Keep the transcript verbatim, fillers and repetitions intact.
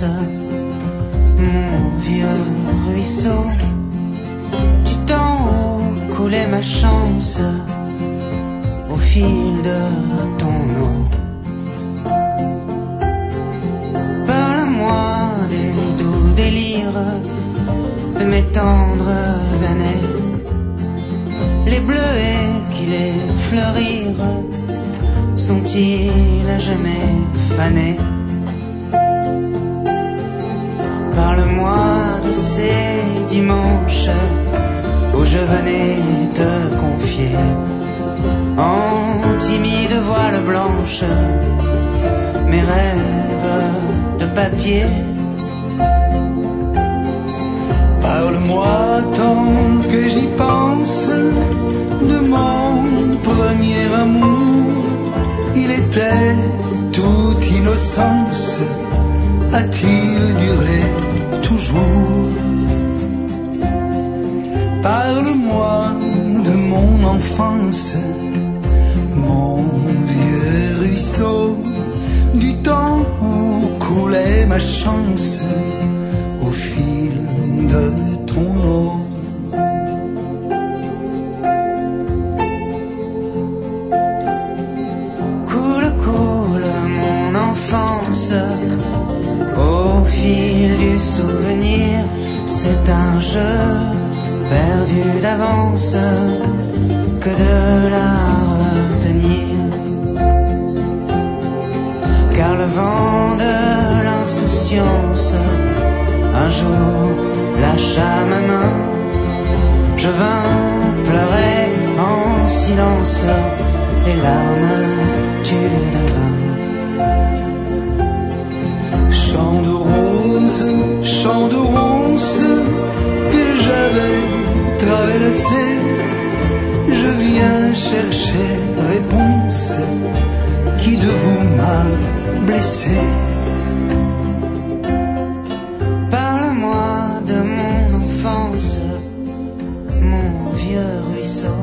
mon vieux ruisseau, du temps où coulait ma chance au fil de ton eau. Parle-moi des doux délires de mes tendres années, les bleuets qui les fleurirent sont-ils à jamais fanés? Parle-moi de ces dimanches où je venais te confier en timide voile blanche mes rêves de papier. Parle-moi tant que j'y pense de mon premier amour. Il était toute innocence, a-t-il duré toujours? Parle-moi de mon enfance, mon vieux ruisseau, du temps où coulait ma chance au fil de ton eau. Coule, coule mon enfance au fil du souvenir, c'est un jeu perdu d'avance que de la retenir. Car le vent de l'insouciance un jour lâcha ma main, je vins pleurer en silence les larmes du devin. Chant de rose, chant de ronce que j'avais traversé, je viens chercher réponse. Qui de vous m'a blessé? Parle-moi de mon enfance, mon vieux ruisseau,